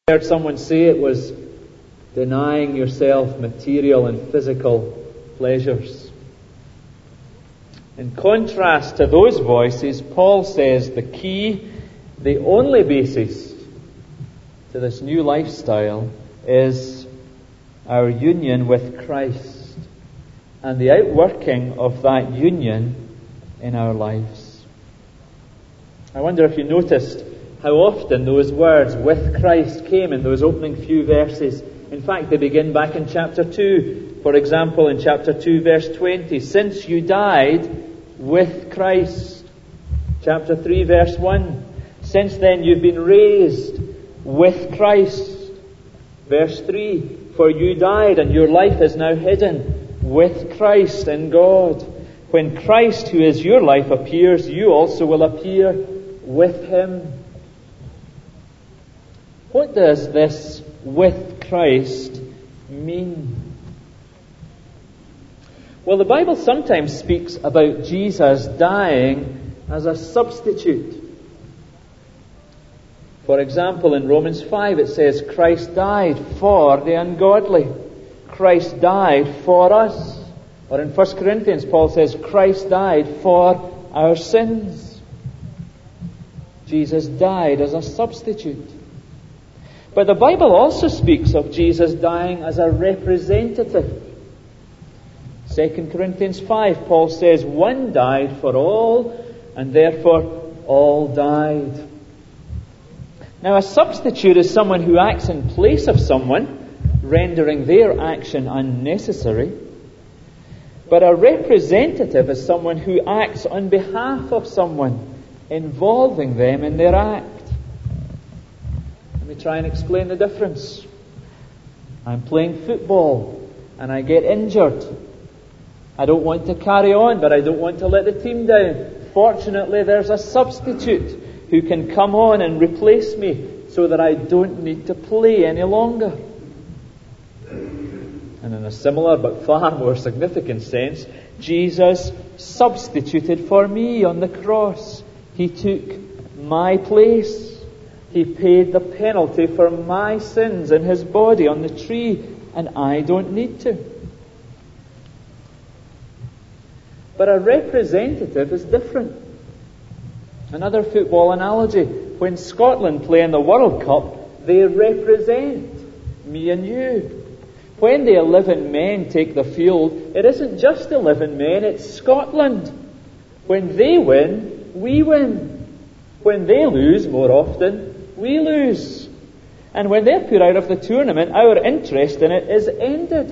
I heard someone say it was denying yourself material and physical pleasures. In contrast to those voices, Paul says the key, the only basis to this new lifestyle is our union with Christ and the outworking of that union in our lives. I wonder if you noticed how often those words "with Christ" came in those opening few verses. In fact, they begin back in chapter 2. For example, in chapter 2, verse 20, "Since you died with Christ." Chapter 3, verse 1, "Since then you've been raised with Christ." Verse 3, "For you died and your life is now hidden with Christ in God. When Christ, who is your life, appears, you also will appear with Him." What does this "with Christ" mean? Well, the Bible sometimes speaks about Jesus dying as a substitute. For example, in Romans 5 it says, "Christ died for the ungodly." Christ died for us. Or in 1 Corinthians, Paul says, "Christ died for our sins." Jesus died as a substitute. But the Bible also speaks of Jesus dying as a representative. 2 Corinthians 5, Paul says, "One died for all, and therefore all died." Now, a substitute is someone who acts in place of someone, rendering their action unnecessary. But a representative is someone who acts on behalf of someone, involving them in their act. Let me try and explain the difference. I'm playing football and I get injured. I don't want to carry on, but I don't want to let the team down. Fortunately, there's a substitute who can come on and replace me so that I don't need to play any longer. And in a similar but far more significant sense, Jesus substituted for me on the cross. He took my place. He paid the penalty for my sins in His body on the tree, and I don't need to. But a representative is different. Another football analogy: when Scotland play in the World Cup, they represent me and you. When the 11 men take the field, it isn't just 11 men, it's Scotland. When they win, we win. When they lose, more often, we lose. And when they're put out of the tournament, our interest in it is ended.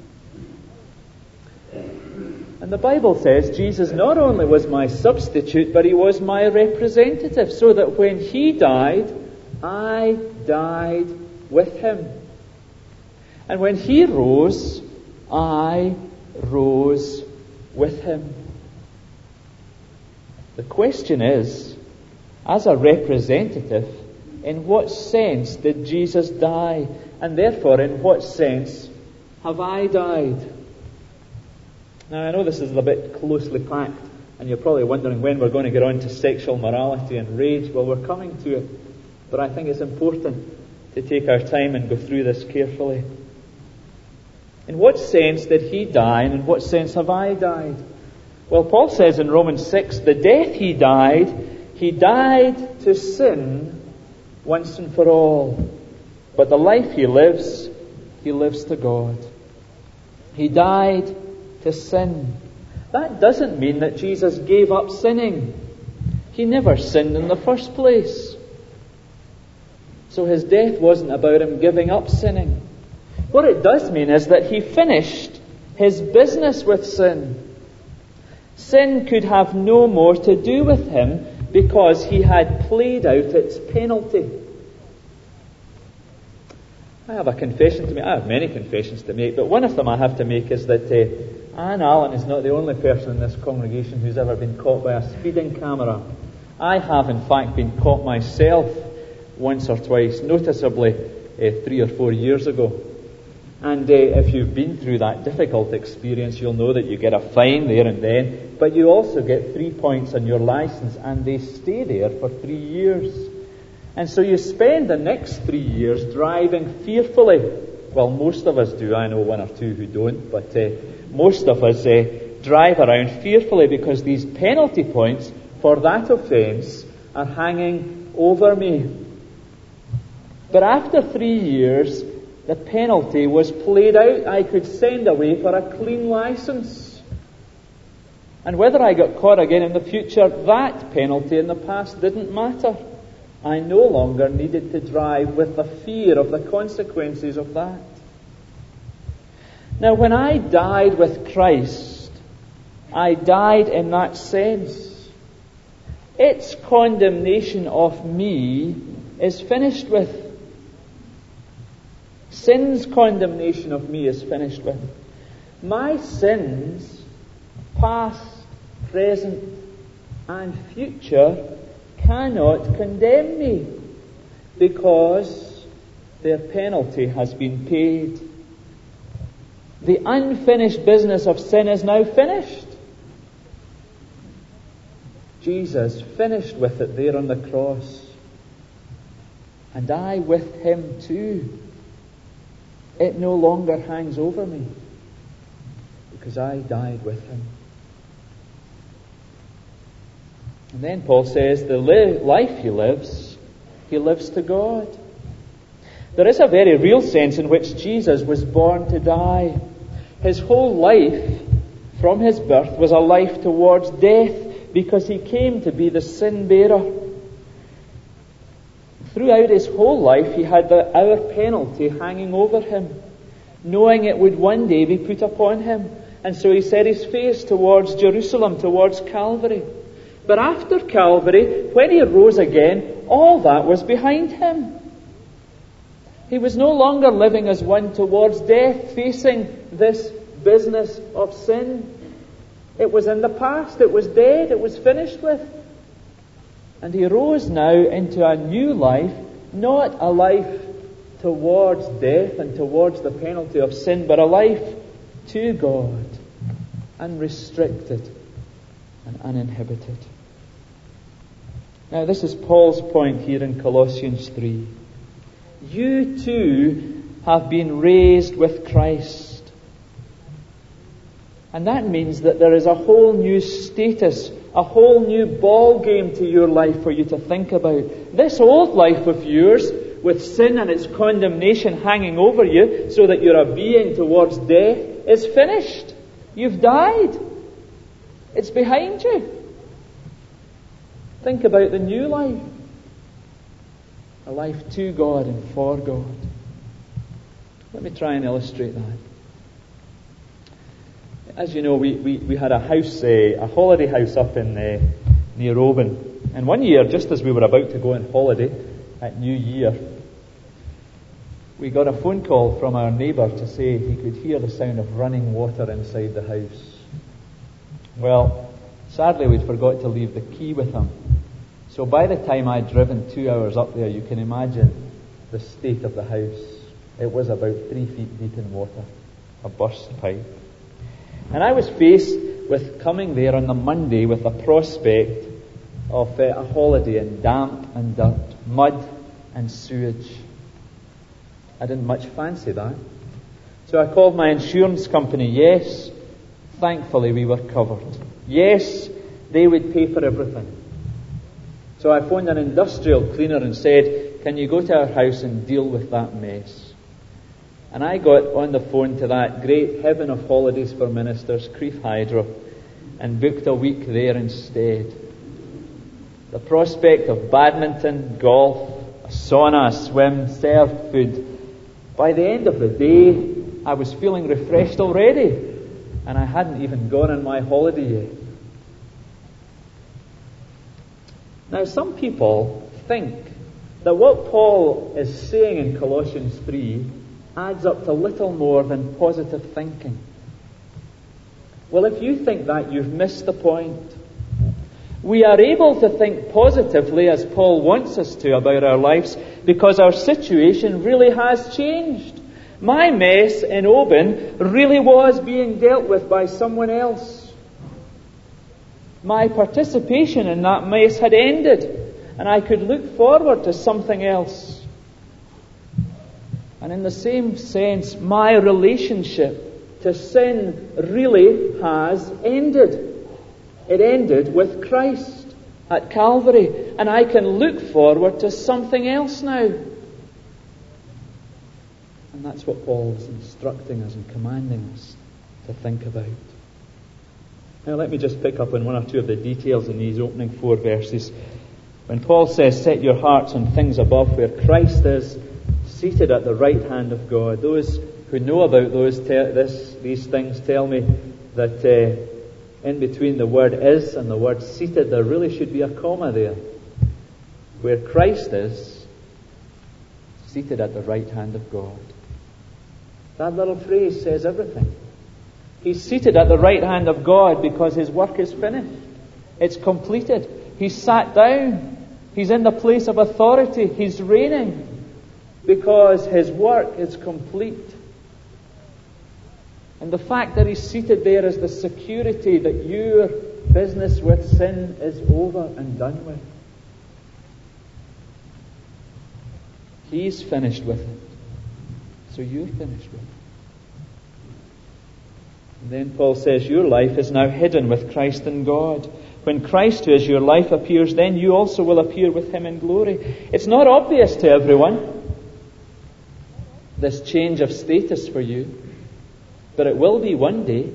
And the Bible says Jesus not only was my substitute, but He was my representative, so that when He died, I died with Him. And when He rose, I rose with Him. The question is, as a representative, in what sense did Jesus die? And therefore, in what sense have I died? Now, I know this is a bit closely packed, and you're probably wondering when we're going to get on to sexual morality and rage. Well, we're coming to it. But I think it's important to take our time and go through this carefully. In what sense did He die, and in what sense have I died? Well, Paul says in Romans 6, the death He died to sin once and for all. But the life He lives to God. He died to sin. That doesn't mean that Jesus gave up sinning. He never sinned in the first place. So His death wasn't about Him giving up sinning. What it does mean is that He finished His business with sin. Sin could have no more to do with Him because He had played out its penalty. I have a confession to make. I have many confessions to make, but one of them I have to make is that Anne Allen is not the only person in this congregation who's ever been caught by a speeding camera. I have, in fact, been caught myself once or twice, noticeably 3 or 4 years ago. And if you've been through that difficult experience, you'll know that you get a fine there and then, but you also get 3 points on your license, and they stay there for 3 years. And so you spend the next 3 years driving fearfully. Well, most of us do. I know one or two who don't, but most of us drive around fearfully because these penalty points for that offence are hanging over me. But after 3 years, the penalty was played out. I could send away for a clean license. And whether I got caught again in the future, that penalty in the past didn't matter. I no longer needed to drive with the fear of the consequences of that. Now, when I died with Christ, I died in that sense. Its condemnation of me is finished with. Sin's condemnation of me is finished with. My sins, past, present, and future, cannot condemn me because their penalty has been paid. The unfinished business of sin is now finished. Jesus finished with it there on the cross. And I with him too. It no longer hangs over me because I died with him. And then Paul says the life he lives to God. There is a very real sense in which Jesus was born to die. His whole life from his birth was a life towards death because he came to be the sin bearer. Throughout his whole life he had our penalty hanging over him, knowing it would one day be put upon him. And so he set his face towards Jerusalem, towards Calvary. But after Calvary, when he rose again, all that was behind him. He was no longer living as one towards death, facing this business of sin. It was in the past, it was dead, it was finished with. And he rose now into a new life, not a life towards death and towards the penalty of sin, but a life to God, unrestricted and uninhibited. Now, this is Paul's point here in Colossians 3. You too have been raised with Christ. And that means that there is a whole new status, a whole new ball game to your life for you to think about. This old life of yours, with sin and its condemnation hanging over you, so that you're a being towards death, is finished. You've died. It's behind you. Think about the new life. A life to God and for God. Let me try and illustrate that. As you know, we had a house, a holiday house up in near Oban. And one year, just as we were about to go on holiday at New Year, we got a phone call from our neighbour to say he could hear the sound of running water inside the house. Well, sadly we'd forgot to leave the key with him. So by the time I'd driven 2 hours up there, you can imagine the state of the house. It was about 3 feet deep in water, a burst pipe. And I was faced with coming there on the Monday with a prospect of a holiday in damp and dirt, mud and sewage. I didn't much fancy that. So I called my insurance company. Yes, thankfully we were covered. Yes, they would pay for everything. So I phoned an industrial cleaner and said, can you go to our house and deal with that mess? And I got on the phone to that great heaven of holidays for ministers, Crieff Hydro, and booked a week there instead. The prospect of badminton, golf, a sauna, a swim, served food. By the end of the day, I was feeling refreshed already, and I hadn't even gone on my holiday yet. Now, some people think that what Paul is saying in Colossians 3 adds up to little more than positive thinking. Well, if you think that, you've missed the point. We are able to think positively, as Paul wants us to, about our lives because our situation really has changed. My mess in Oban really was being dealt with by someone else. My participation in that mess had ended, and I could look forward to something else. And in the same sense, my relationship to sin really has ended. It ended with Christ at Calvary, and I can look forward to something else now. And that's what Paul is instructing us and commanding us to think about. Now let me just pick up on one or two of the details in these opening 4 verses. When Paul says, set your hearts on things above where Christ is, seated at the right hand of God. Those who know about these things tell me that in between the word is and the word seated, there really should be a comma there. Where Christ is, seated at the right hand of God. That little phrase says everything. He's seated at the right hand of God because his work is finished. It's completed. He's sat down. He's in the place of authority. He's reigning because his work is complete. And the fact that he's seated there is the security that your business with sin is over and done with. He's finished with it. So you're finished with it. And then Paul says, your life is now hidden with Christ in God. When Christ, who is your life, appears, then you also will appear with him in glory. It's not obvious to everyone, this change of status for you, but it will be one day.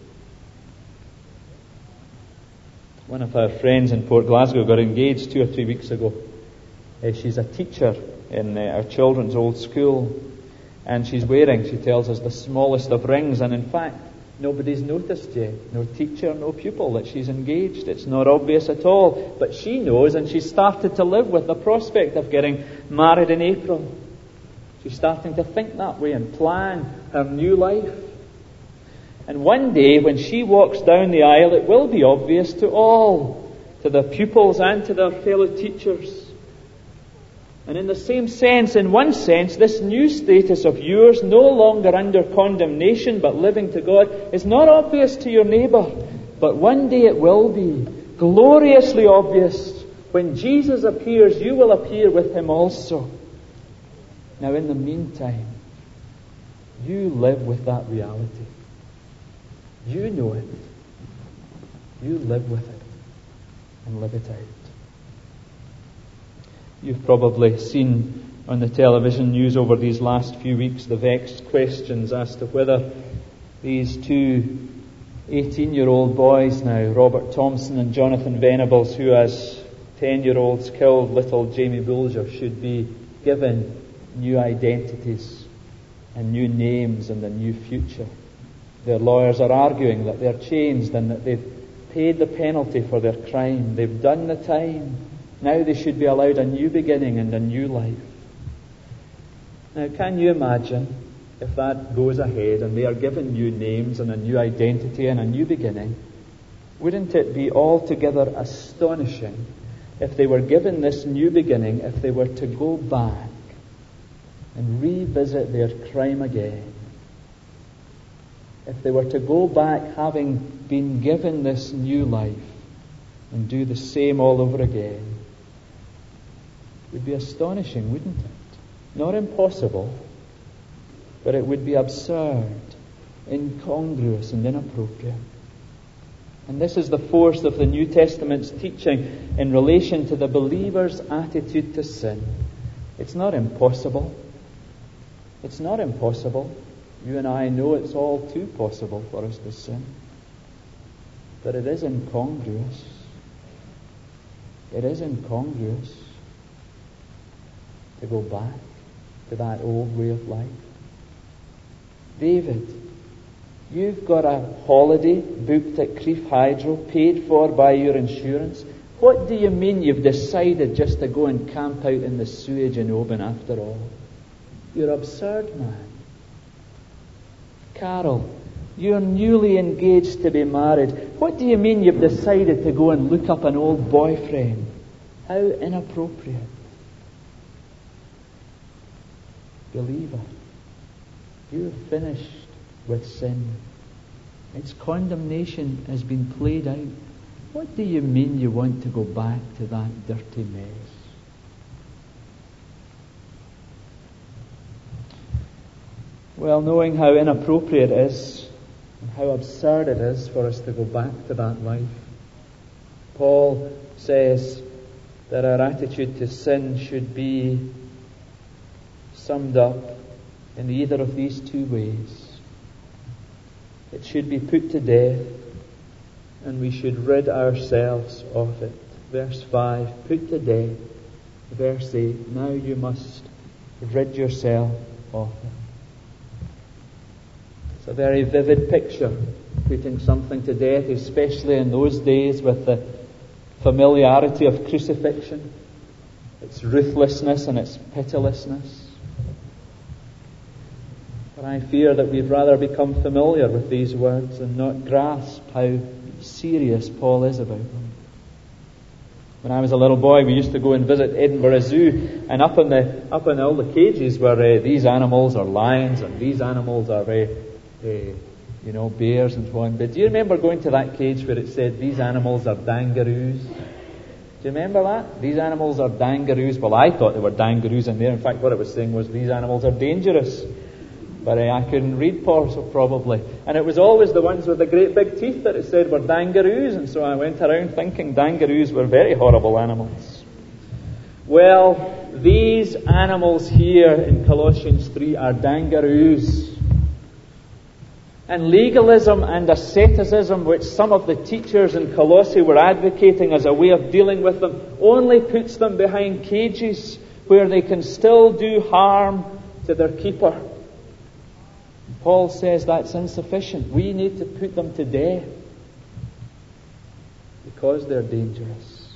One of our friends in Port Glasgow got engaged 2 or 3 weeks ago. She's a teacher in our children's old school, and she's wearing, she tells us, the smallest of rings, and in fact nobody's noticed yet, no teacher, no pupil, that she's engaged. It's not obvious at all, but she knows, and she's started to live with the prospect of getting married in April. She's starting to think that way and plan her new life. And one day when she walks down the aisle, it will be obvious to all, to the pupils and to their fellow teachers. And in the same sense, in one sense, this new status of yours, no longer under condemnation but living to God, is not obvious to your neighbour. But one day it will be gloriously obvious. When Jesus appears, you will appear with him also. Now in the meantime, you live with that reality. You know it. You live with it and live it out. You've probably seen on the television news over these last few weeks the vexed questions as to whether these 2 18-year-old boys now, Robert Thompson and Jonathan Venables, who as 10-year-olds killed little Jamie Bulger, should be given new identities and new names and a new future. Their lawyers are arguing that they're changed and that they've paid the penalty for their crime. They've done the time. Now they should be allowed a new beginning and a new life. Now, can you imagine if that goes ahead and they are given new names and a new identity and a new beginning? Wouldn't it be altogether astonishing if they were given this new beginning, if they were to go back and revisit their crime again? If they were to go back having been given this new life and do the same all over again? It would be astonishing, wouldn't it? Not impossible, but it would be absurd, incongruous and inappropriate. And this is the force of the New Testament's teaching in relation to the believer's attitude to sin. It's not impossible. It's not impossible. You and I know it's all too possible for us to sin. But it is incongruous. It is incongruous to go back to that old way of life. David, you've got a holiday booked at Crieff Hydro, paid for by your insurance. What do you mean you've decided just to go and camp out in the sewage in Oban after all? You're absurd, man. Carol, you're newly engaged to be married. What do you mean you've decided to go and look up an old boyfriend? How inappropriate. Believer, you're finished with sin. Its condemnation has been played out. What do you mean you want to go back to that dirty mess? Well, knowing how inappropriate it is and how absurd it is for us to go back to that life, Paul says that our attitude to sin should be summed up in either of these two ways. It should be put to death, and we should rid ourselves of it. Verse 5, put to death. Verse 8, now you must rid yourself of it. It's a very vivid picture, putting something to death, especially in those days with the familiarity of crucifixion, its ruthlessness and its pitilessness. But I fear that we'd rather become familiar with these words and not grasp how serious Paul is about them. When I was a little boy, we used to go and visit Edinburgh Zoo, and up in all the cages were these animals are lions, and these animals are bears and so on. But do you remember going to that cage where it said these animals are dangaroos? Do you remember that? These animals are dangaroos. Well, I thought they were dangaroos in there. In fact, what it was saying was these animals are dangerous. But I couldn't read probably. And it was always the ones with the great big teeth that it said were dangaroos. And so I went around thinking dangaroos were very horrible animals. Well, these animals here in Colossians 3 are dangaroos. And legalism and asceticism, which some of the teachers in Colossae were advocating as a way of dealing with them, only puts them behind cages where they can still do harm to their keeper. Paul says that's insufficient. We need to put them to death because they're dangerous.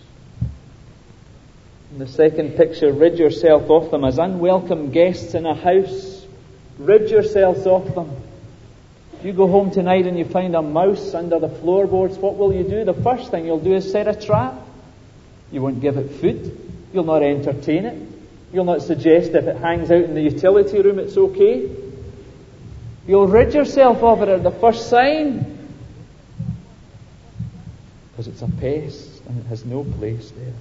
In the second picture, rid yourself of them as unwelcome guests in a house. Rid yourselves of them. If you go home tonight and you find a mouse under the floorboards, what will you do? The first thing you'll do is set a trap. You won't give it food. You'll not entertain it. You'll not suggest if it hangs out in the utility room it's okay. You'll rid yourself of it at the first sign. Because it's a pest and it has no place there.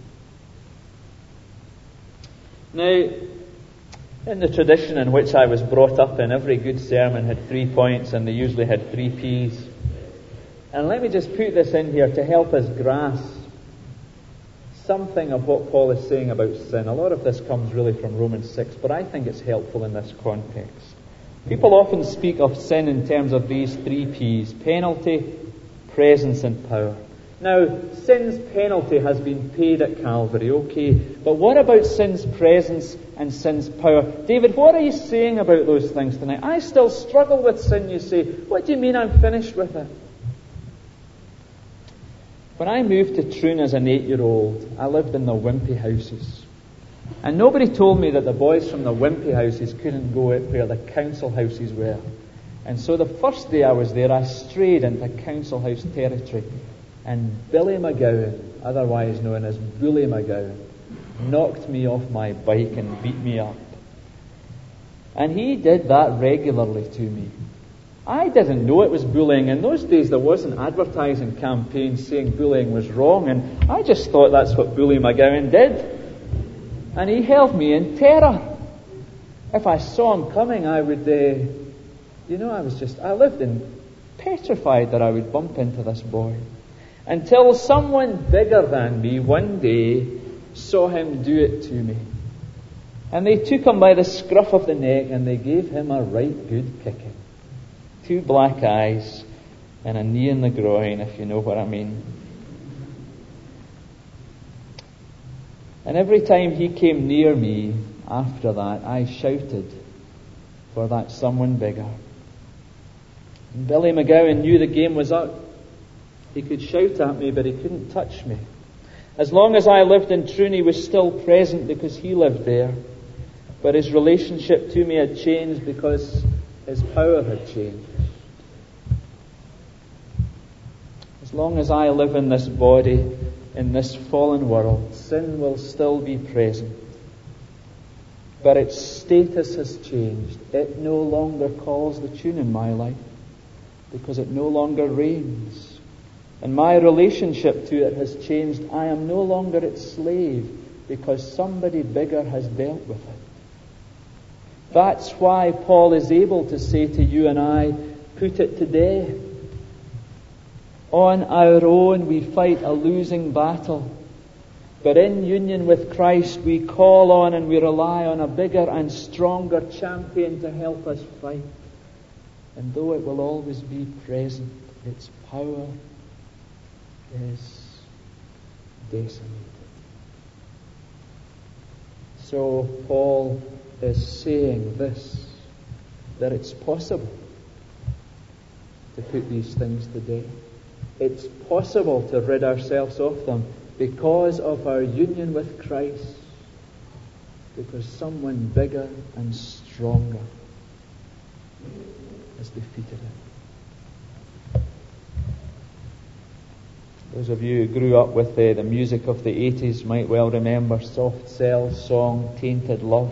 Now, in the tradition in which I was brought up in, every good sermon had 3 points and they usually had 3 P's. And let me just put this in here to help us grasp something of what Paul is saying about sin. A lot of this comes really from Romans 6, but I think it's helpful in this context. People often speak of sin in terms of these 3 P's: penalty, presence and power. Now, sin's penalty has been paid at Calvary, okay, but what about sin's presence and sin's power? David, what are you saying about those things tonight? I still struggle with sin, you say. What do you mean I'm finished with it? When I moved to Troon as an 8-year-old, I lived in the Wimpy houses. And nobody told me that the boys from the Wimpy houses couldn't go out where the council houses were. And so the first day I was there, I strayed into council house territory. And Billy McGowan, otherwise known as Bully McGowan, knocked me off my bike and beat me up. And he did that regularly to me. I didn't know it was bullying. In those days there wasn't advertising campaigns saying bullying was wrong, and I just thought that's what Bully McGowan did. And he held me in terror. If I saw him coming, I would, I lived in petrified that I would bump into this boy. Until someone bigger than me one day saw him do it to me. And they took him by the scruff of the neck and they gave him a right good kicking. 2 black eyes and a knee in the groin, if you know what I mean. And every time he came near me after that, I shouted for that someone bigger. And Billy McGowan knew the game was up. He could shout at me, but he couldn't touch me. As long as I lived in Troon, he was still present because he lived there. But his relationship to me had changed because his power had changed. As long as I live in this body, in this fallen world, sin will still be present. But its status has changed. It no longer calls the tune in my life because it no longer reigns. And my relationship to it has changed. I am no longer its slave because somebody bigger has dealt with it. That's why Paul is able to say to you and I, put it to death. On our own we fight a losing battle. But in union with Christ we call on and we rely on a bigger and stronger champion to help us fight. And though it will always be present, its power is decimated. So Paul is saying this, that it's possible to put these things to death. It's possible to rid ourselves of them because of our union with Christ, because someone bigger and stronger has defeated it. Those of you who grew up with the music of the 80s might well remember Soft Cell's song, Tainted Love.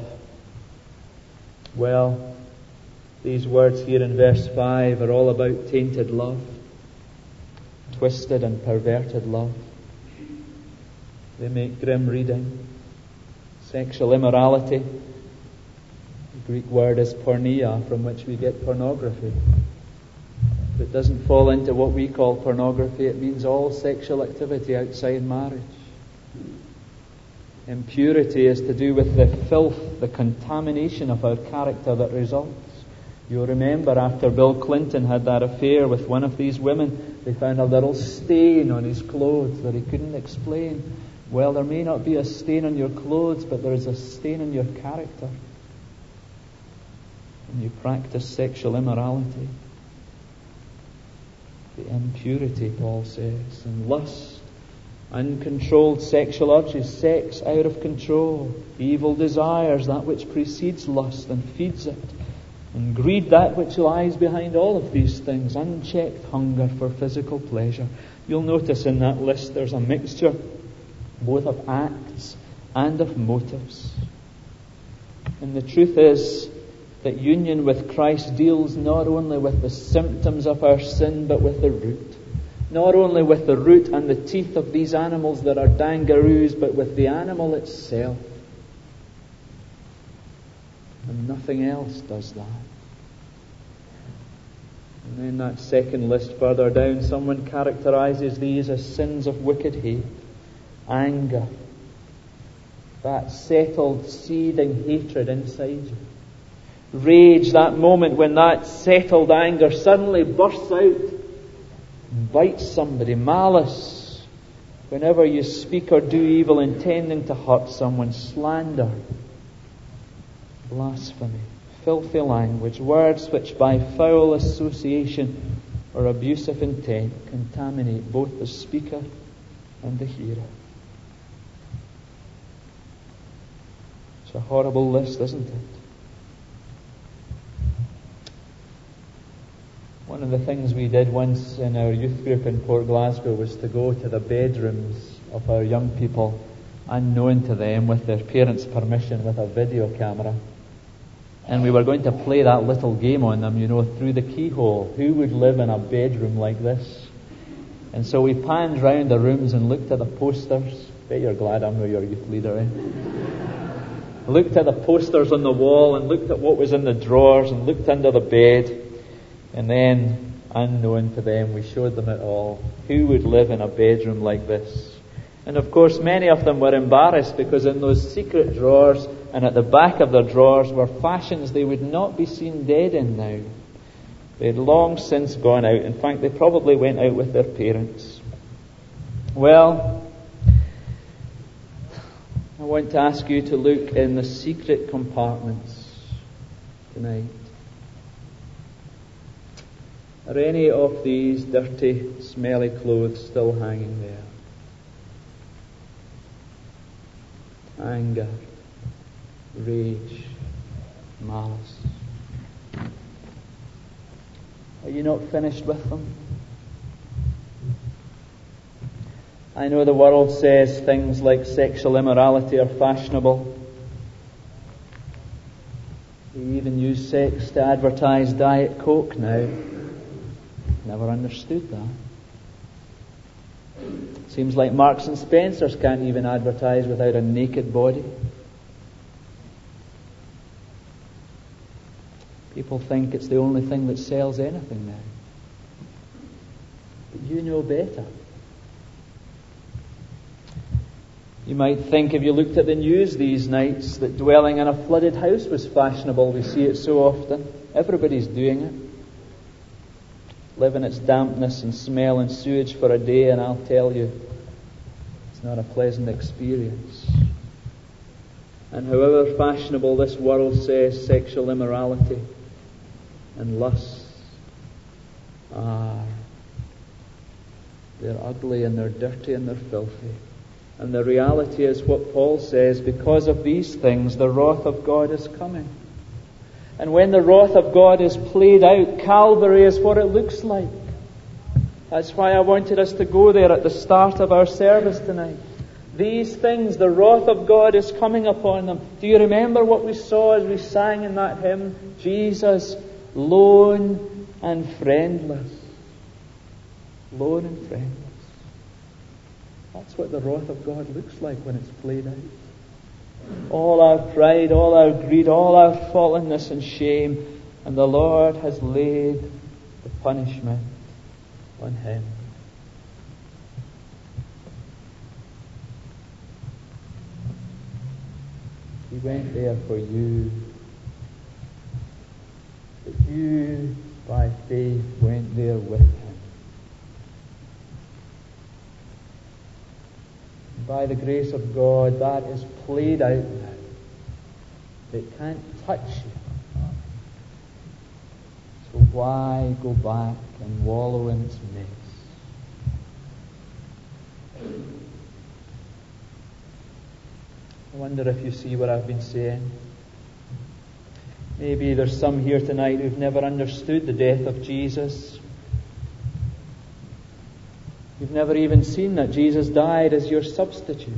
Well, these words here in verse 5 are all about tainted love, twisted and perverted love. They make grim reading. Sexual immorality. The Greek word is porneia, from which we get pornography. If it doesn't fall into what we call pornography, it means all sexual activity outside marriage. Impurity is to do with the filth, the contamination of our character that results. You'll remember after Bill Clinton had that affair with one of these women, they found a little stain on his clothes that he couldn't explain. Well, there may not be a stain on your clothes, but there is a stain on your character. When you practice sexual immorality, the impurity, Paul says, and lust, uncontrolled sexual urges, sex out of control, evil desires, that which precedes lust and feeds it, and greed, that which lies behind all of these things, unchecked hunger for physical pleasure. You'll notice in that list there's a mixture both of acts and of motives. And the truth is that union with Christ deals not only with the symptoms of our sin, but with the root. Not only with the root and the teeth of these animals that are dangaroos, but with the animal itself. And nothing else does that. And then that second list further down, someone characterizes these as sins of wicked hate. Anger. That settled, seething hatred inside you. Rage, that moment when that settled anger suddenly bursts out and bites somebody. Malice, whenever you speak or do evil intending to hurt someone. Slander, blasphemy, filthy language, words which by foul association or abusive intent contaminate both the speaker and the hearer. It's a horrible list, isn't it? One of the things we did once in our youth group in Port Glasgow was to go to the bedrooms of our young people, unknown to them, with their parents' permission, with a video camera. And we were going to play that little game on them, through the keyhole. Who would live in a bedroom like this? And so we panned round the rooms and looked at the posters. Bet you're glad I'm not your youth leader, eh? Looked at the posters on the wall and looked at what was in the drawers and looked under the bed. And then, unknown to them, we showed them it all. Who would live in a bedroom like this? And of course, many of them were embarrassed because in those secret drawers and at the back of their drawers were fashions they would not be seen dead in now. They had long since gone out. In fact, they probably went out with their parents. Well, I want to ask you to look in the secret compartments tonight. Are any of these dirty, smelly clothes still hanging there? Anger, rage, malice. Are you not finished with them? I know the world says things like sexual immorality are fashionable. They even use sex to advertise Diet Coke now. Never understood that. Seems like Marks and Spencer's can't even advertise without a naked body. People think it's the only thing that sells anything now. But you know better. You might think, if you looked at the news these nights, that dwelling in a flooded house was fashionable. We see it so often. Everybody's doing it. Live in its dampness and smell and sewage for a day, and I'll tell you, it's not a pleasant experience. And however fashionable this world says sexual immorality and lust are, they're ugly and they're dirty and they're filthy. And the reality is what Paul says, because of these things, the wrath of God is coming. And when the wrath of God is played out, Calvary is what it looks like. That's why I wanted us to go there at the start of our service tonight. These things, the wrath of God is coming upon them. Do you remember what we saw as we sang in that hymn? Jesus, lone and friendless. Lone and friendless. That's what the wrath of God looks like when it's played out. All our pride, all our greed, all our fallenness and shame, and the Lord has laid the punishment on Him. He went there for you, but you, by faith, went there with Him. By the grace of God, that is played out now. It can't touch you. So why go back and wallow in its mess? I wonder if you see what I've been saying. Maybe there's some here tonight who've never understood the death of Jesus. You've never even seen that Jesus died as your substitute.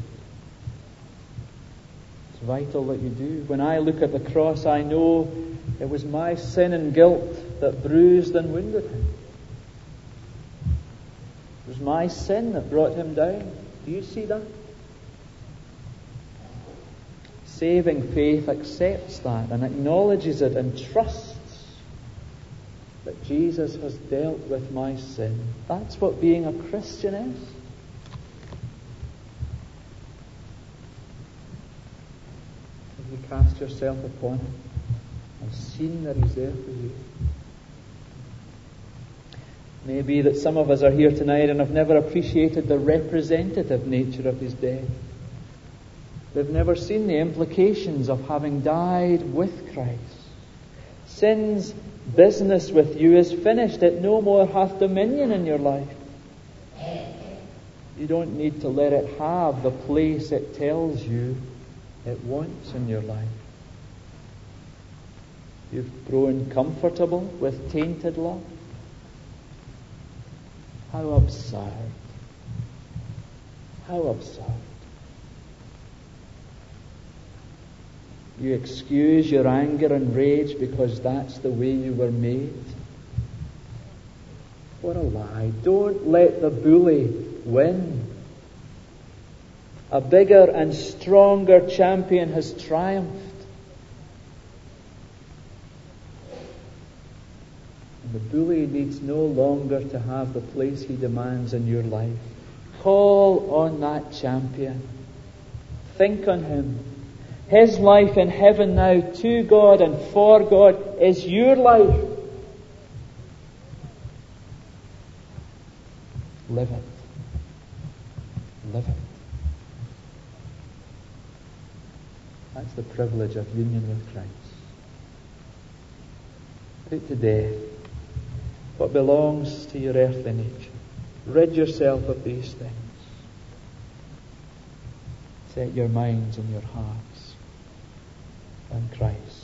It's vital that you do. When I look at the cross, I know it was my sin and guilt that bruised and wounded Him. It was my sin that brought Him down. Do you see that? Saving faith accepts that and acknowledges it and trusts that Jesus has dealt with my sin. That's what being a Christian is. Have you cast yourself upon Him and seen that He's there for you? Maybe that some of us are here tonight and have never appreciated the representative nature of His death. They've never seen the implications of having died with Christ. Sin's business with you is finished. It no more hath dominion in your life. You don't need to let it have the place it tells you it wants in your life. You've grown comfortable with tainted love. How absurd. How absurd. You excuse your anger and rage because that's the way you were made. What a lie. Don't let the bully win. A bigger and stronger champion has triumphed. And the bully needs no longer to have the place he demands in your life. Call on that champion. Think on him. His life in heaven now, to God and for God, is your life. Live it. Live it. That's the privilege of union with Christ. Put to death what belongs to your earthly nature. Rid yourself of these things. Set your minds and your hearts on Christ.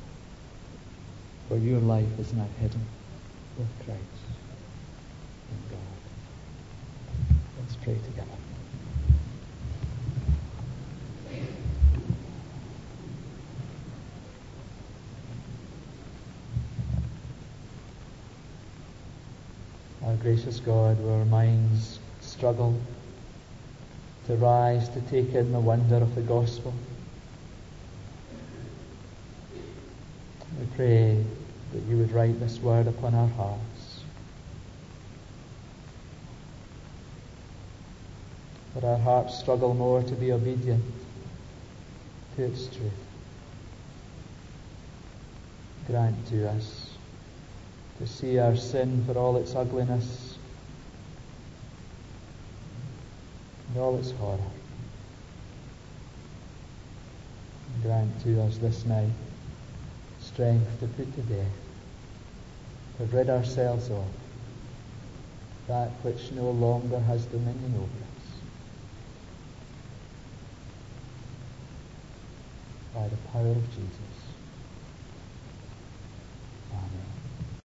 For your life is now hidden with Christ in God. Let's pray together. Our gracious God, our minds struggle, to rise, to take in the wonder of the gospel. We pray that you would write this word upon our hearts, that our hearts struggle more to be obedient to its truth. Grant to us to see our sin for all its ugliness and all its horror. Grant to us this night strength to put to death, to rid ourselves of that which no longer has dominion over us, by the power of Jesus.